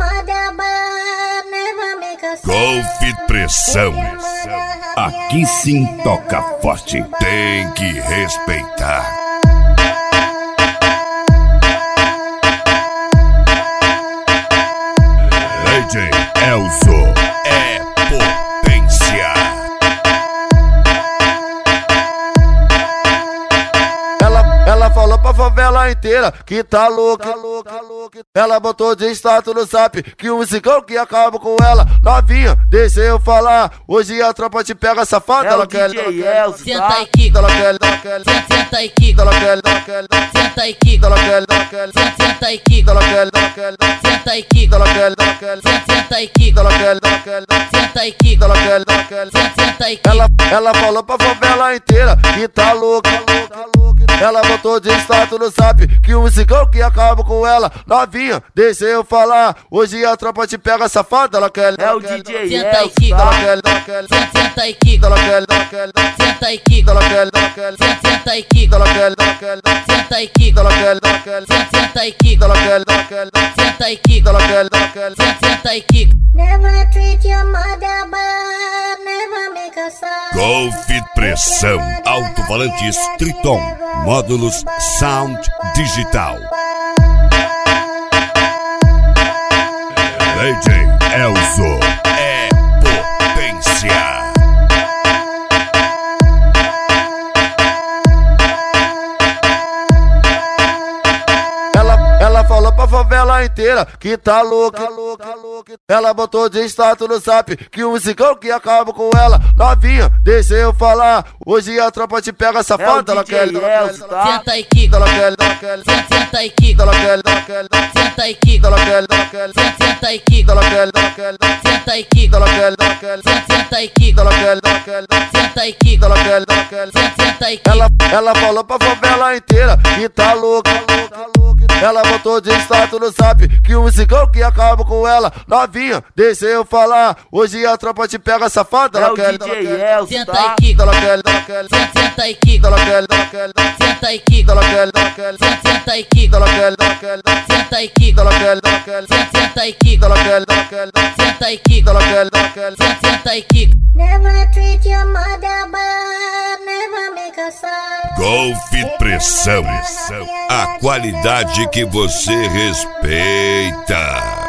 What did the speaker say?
Golf Pressão. Aqui sim toca forte. Tem que respeitar. DJ Elzo é potência. Ela falou pra favela inteira que tá louca. Ela botou de status no zap que o musicão que acaba com ela. Novinha, deixa eu falar. Hoje a tropa te pega safada. Ela quer, senta e quica, ela quer, senta e quica, ela quer, senta e quica, ela quer, senta e quica, ela quer, senta e quica, ela quer, senta e quica, ela quer, senta e quica, ela quer, senta e quica. Ela falou pra favela inteira que tá louca. Ela botou de status no zap que o musicão que acaba com ela. Novinha, deixa eu falar. Hoje a tropa te pega safada. Ela quer, é o DJ senta e quica, ela quer, senta e quica, ela quer, senta e quica, ela quer, senta e quica, ela quer, senta e quica, ela quer, senta e quica, ela quer, senta e quica, ela quer, senta e quica. Never treat your mother bad, never make her sad. Golf Pressão. Alto-falantes Triton. Módulos Sound Digital. DJ Elzo é potência. Ela falou pra favela inteira que tá louca. Ela botou de status no zap que o musicão que acaba com ela. Novinha, deixa eu falar. Hoje a tropa te pega safada. Ela quer, senta e quica, ela quer, senta e quica, ela quer, senta e quica, ela quer, senta e quica, ela quer, senta e quica, ela quer, senta e quica, ela quer, senta e quica, ela quer, senta e quica. Ela falou pra favela inteira que tá louca. Ela botou de status no zap que o musicão que acaba com ela. Novinha, deixa eu falar. Hoje a tropa te pega safada. Ela quer, senta e quica, ela quer, senta e quica, ela quer, senta e quica, ela quer, senta e quica, ela quer, senta e quica, ela quer, senta e quica, ela quer, senta e quica, ela quer, senta e quica. Never treat your mother bad, never make her sad. Golf Pressão. A qualidade que você respeita.